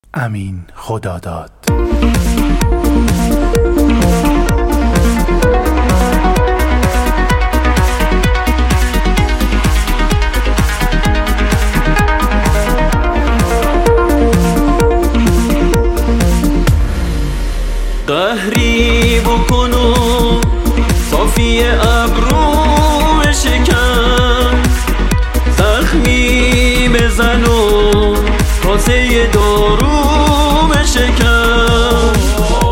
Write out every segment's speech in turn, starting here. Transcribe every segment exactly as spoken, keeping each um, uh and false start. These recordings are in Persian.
امین خداداد. قهری بکن و صافی ابرو شکن، زخمی بزن و کاسه دارو بشکن.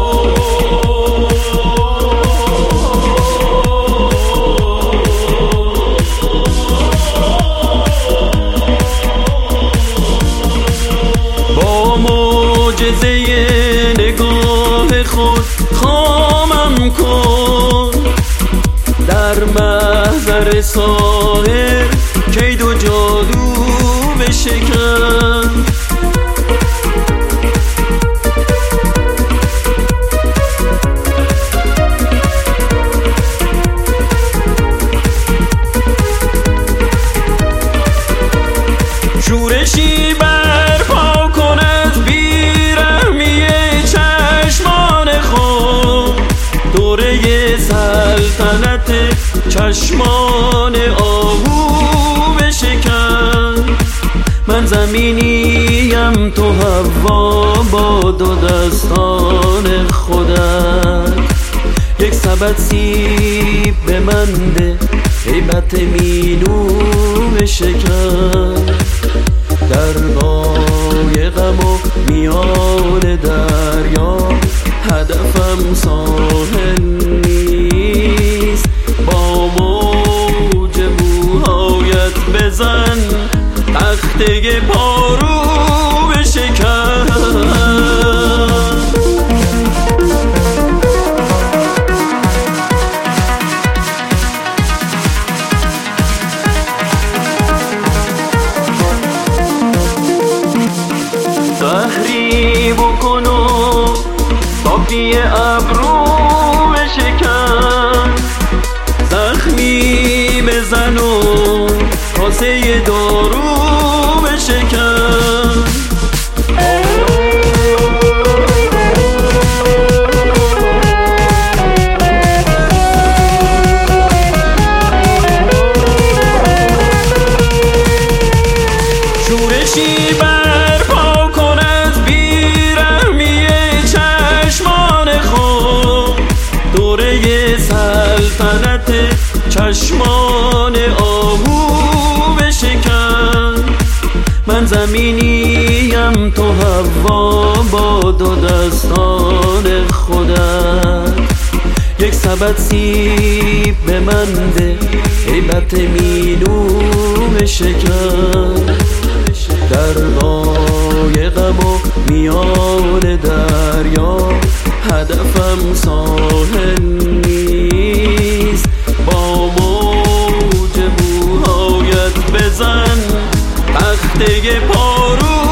با معجزه نگاه خود خامم کن، در محضر ساحر کید و جادو بشکن. شورشی برپا کن از بیرحمی چشمان خود، دوره سلطنت چشمان آهو بشکن. من زمینیم تو هوا با دو دستان خودت، یک سبد سیب به من ده هیبت مینو بشکن. در قایقم و میان دریا هدفم ساحل نیست، با موج موهایت بزن تخته پارو بشکن. قهری بکن و صافی ابرو بشکن، زخمی بزن و کاسه دارو بشکن. شورشی برپا کن از بیرحمی چشمان خود، دوره سلطنت چشمان آهو بشکن. من زمینیم تو هوا با دو دستان خودت، یک سبد سیب به من ده هیبت مینو بشکن. در قایقم و میان دریا هدفم ساحل نیست، با موج موهایت بزن تخته پارو